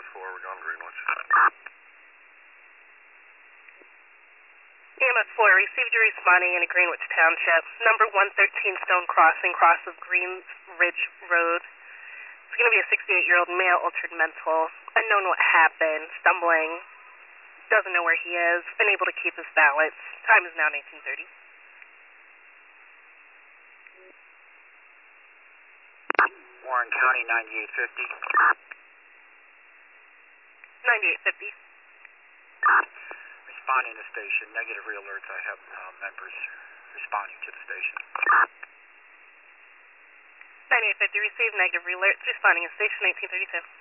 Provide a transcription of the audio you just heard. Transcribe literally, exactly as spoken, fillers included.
five four, we're going Greenwich. E M S four, received your responding in a Greenwich Township. Number one thirteen Stone Crossing, cross of Green Ridge Road. It's going to be a sixty-eight-year-old male, altered mental, unknown what happened, stumbling, doesn't know where he is, unable to keep his balance. Time is now nineteen thirty. Warren County, ninety-eight fifty. ninety-eight fifty. Responding to station, negative re-alerts. I have uh, members responding to the station. ninety-eight fifty, received negative alerts, responding to station nineteen thirty-two.